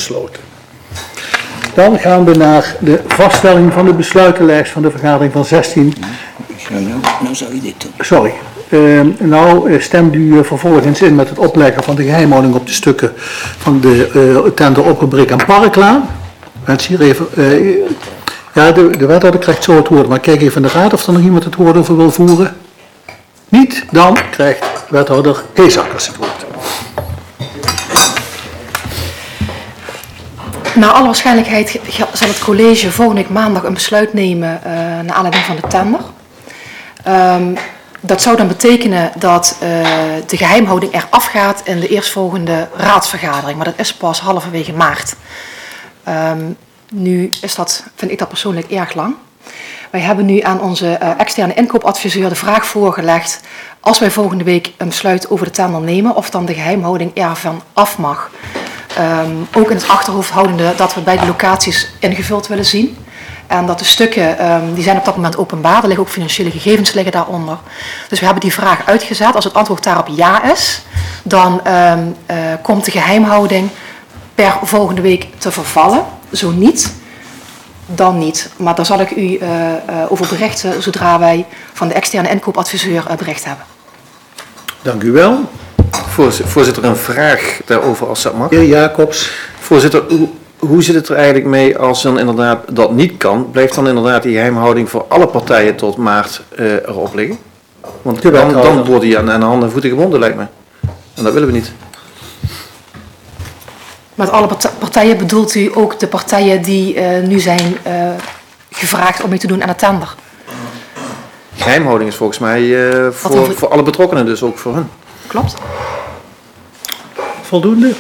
besloten. Dan gaan we naar de vaststelling van de besluitenlijst van de vergadering van 16. Nou zou je dit doen. Sorry. Stemt u vervolgens in met het opleggen van de geheimhouding op de stukken van de tender Opgebrek en Parklaan. Mensen hier even... de wethouder krijgt zo het woord, maar kijk even in de raad of er nog iemand het woord over wil voeren. Niet, dan krijgt wethouder Heesakkers het woord. Naar alle waarschijnlijkheid zal het college volgende week maandag een besluit nemen naar aanleiding van de tender. Dat zou dan betekenen dat de geheimhouding eraf gaat in de eerstvolgende raadsvergadering, maar dat is pas halverwege maart. Nu is dat, vind ik dat persoonlijk erg lang. Wij hebben nu aan onze externe inkoopadviseur de vraag voorgelegd, als wij volgende week een besluit over de tender nemen, of dan de geheimhouding ervan af mag. Ook in het achterhoofd houdende dat we beide locaties ingevuld willen zien. En dat de stukken, die zijn op dat moment openbaar, er liggen ook financiële gegevens liggen daaronder. Dus we hebben die vraag uitgezet. Als het antwoord daarop ja is, dan komt de geheimhouding per volgende week te vervallen. Zo niet, dan niet. Maar daar zal ik u over berichten zodra wij van de externe inkoopadviseur bericht hebben. Dank u wel. Voorzitter, een vraag daarover als dat mag. Heer Jacobs. Voorzitter, hoe zit het er eigenlijk mee als dan inderdaad dat niet kan? Blijft dan inderdaad die geheimhouding voor alle partijen tot maart erop liggen? Want dan wordt die aan handen en voeten gebonden, lijkt me. En dat willen we niet. Met alle partijen bedoelt u ook de partijen die nu zijn gevraagd om mee te doen aan de tender? Geheimhouding is volgens mij voor alle betrokkenen, dus ook voor hun. Klopt. Voldoende.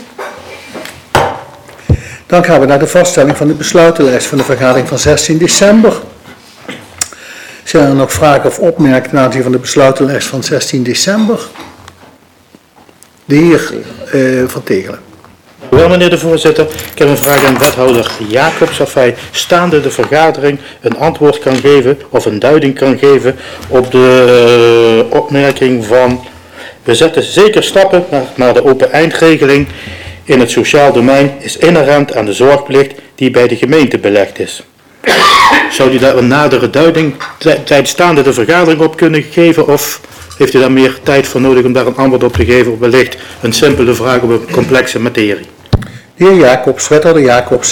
Dan gaan we naar de vaststelling van de besluitenlijst van de vergadering van 16 december. Zijn er nog vragen of opmerkingen ten aanzien van de besluitenlijst van 16 december? De heer Van Tegelen. Wel, meneer de voorzitter. Ik heb een vraag aan wethouder Jacobs of hij staande de vergadering een antwoord kan geven of een duiding kan geven op de opmerking van: we zetten zeker stappen naar de open eindregeling in het sociaal domein is inherent aan de zorgplicht die bij de gemeente belegd is. Zou u daar een nadere duiding tijdens staande de vergadering op kunnen geven of heeft u daar meer tijd voor nodig om daar een antwoord op te geven of wellicht een simpele vraag op een complexe materie? De heer Jacobs, wethouder Jacobs.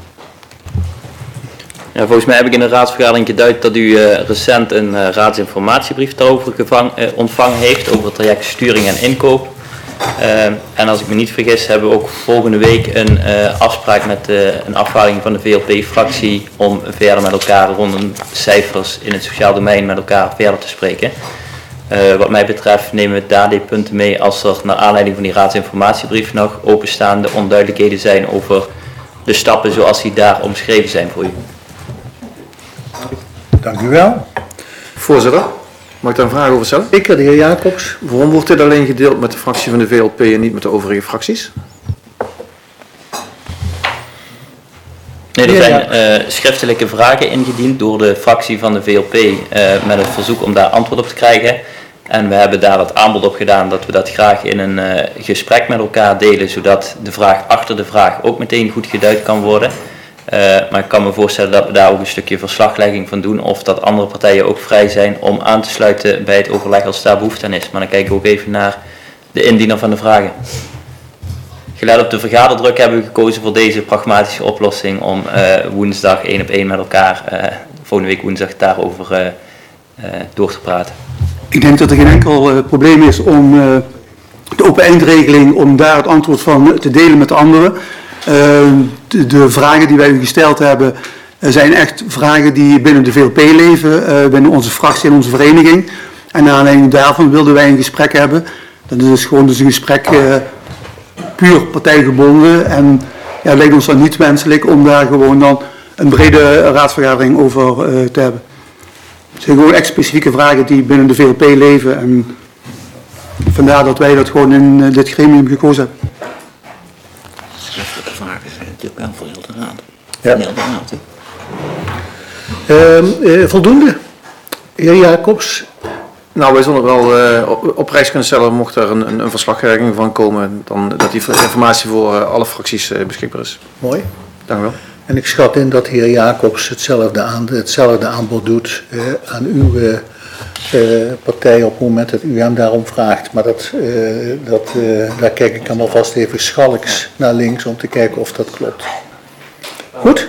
Ja, volgens mij heb ik in de raadsvergadering geduid dat u recent een raadsinformatiebrief daarover ontvangen heeft, over het traject sturing en inkoop. En als ik me niet vergis hebben we ook volgende week een afspraak met een afvaardiging van de VLP-fractie om verder met elkaar rondom cijfers in het sociaal domein met elkaar verder te spreken. Wat mij betreft nemen we daar die punten mee als er naar aanleiding van die raadsinformatiebrief nog openstaande onduidelijkheden zijn over de stappen zoals die daar omschreven zijn voor u. Dank u wel. Voorzitter, mag ik daar een vraag over stellen? Ik, de heer Jacobs. Waarom wordt dit alleen gedeeld met de fractie van de VLP en niet met de overige fracties? Nee, er zijn schriftelijke vragen ingediend door de fractie van de VLP met het verzoek om daar antwoord op te krijgen. En we hebben daar het aanbod op gedaan dat we dat graag in een gesprek met elkaar delen, zodat de vraag achter de vraag ook meteen goed geduid kan worden. Maar ik kan me voorstellen dat we daar ook een stukje verslaglegging van doen, of dat andere partijen ook vrij zijn om aan te sluiten bij het overleg als daar behoefte aan is. Maar dan kijken we ook even naar de indiener van de vragen. Gelet op de vergaderdruk hebben we gekozen voor deze pragmatische oplossing om woensdag 1 op 1 met elkaar, volgende week woensdag, daarover door te praten. Ik denk dat er geen enkel probleem is om de open eindregeling, om daar het antwoord van te delen met de anderen. De vragen die wij u gesteld hebben zijn echt vragen die binnen de VLP leven, binnen onze fractie en onze vereniging. En naar aanleiding daarvan wilden wij een gesprek hebben. Dat is gewoon dus een gesprek puur partijgebonden en ja, het lijkt ons dan niet wenselijk om daar gewoon dan een brede raadsvergadering over te hebben. Het zijn gewoon echt specifieke vragen die binnen de VLP leven en vandaar dat wij dat gewoon in dit gremium gekozen hebben. Schriftelijke vragen zijn natuurlijk wel voor heel de raad. Ja. Heel de raad, Voldoende. Heer Jacobs, Nou, wij zullen wel op prijs kunnen stellen, mocht er een verslaglegging van komen, dan dat die informatie voor alle fracties beschikbaar is. Mooi. Dank u wel. En ik schat in dat de heer Jacobs hetzelfde aanbod doet aan uw partij op het moment dat u hem daarom vraagt. Maar daar kijk ik dan alvast even schalks naar links om te kijken of dat klopt. Goed?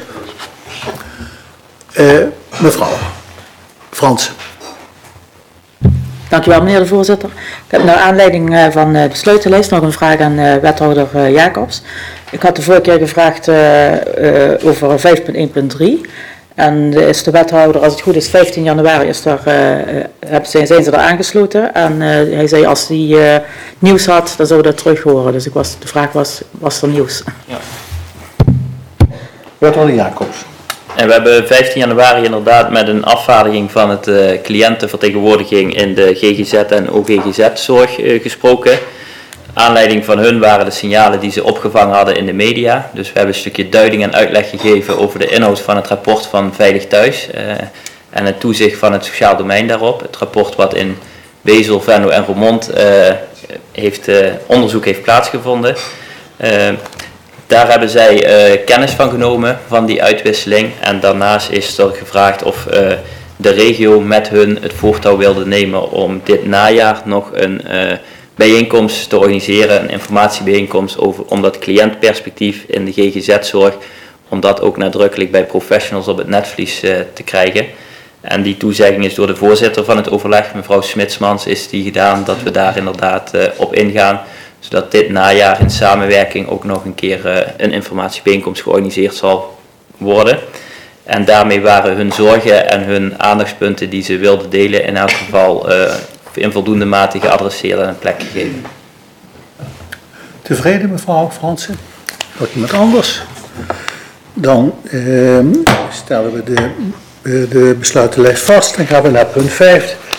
Mevrouw Frans. Dank u wel, meneer de voorzitter. Ik heb naar aanleiding van de besluitenlijst nog een vraag aan wethouder Jacobs. Ik had de vorige keer gevraagd over 5.1.3. En is de wethouder, als het goed is, 15 januari zijn ze er aangesloten. En hij zei als hij nieuws had, dan zou we dat terug horen. Dus de vraag was er nieuws? Ja. Wethouder Jacobs. En we hebben 15 januari inderdaad met een afvaardiging van het cliëntenvertegenwoordiging in de GGZ en OGGZ-zorg gesproken. Aanleiding van hun waren de signalen die ze opgevangen hadden in de media. Dus we hebben een stukje duiding en uitleg gegeven over de inhoud van het rapport van Veilig Thuis en het toezicht van het sociaal domein daarop. Het rapport wat in Wezel, Venlo en Roermond onderzoek heeft plaatsgevonden. Daar hebben zij kennis van genomen, van die uitwisseling. En daarnaast is er gevraagd of de regio met hun het voortouw wilde nemen om dit najaar nog een bijeenkomst te organiseren, een informatiebijeenkomst om dat cliëntperspectief in de GGZ-zorg, om dat ook nadrukkelijk bij professionals op het netvlies te krijgen. En die toezegging is door de voorzitter van het overleg, mevrouw Smitsmans, is die gedaan dat we daar inderdaad op ingaan, zodat dit najaar in samenwerking ook nog een keer een informatiebijeenkomst georganiseerd zal worden. En daarmee waren hun zorgen en hun aandachtspunten die ze wilden delen in elk geval in voldoende mate geadresseerd en een plek gegeven. Tevreden, mevrouw Fransen? Nog iemand anders? Dan stellen we de besluitenlijst vast en gaan we naar punt 5.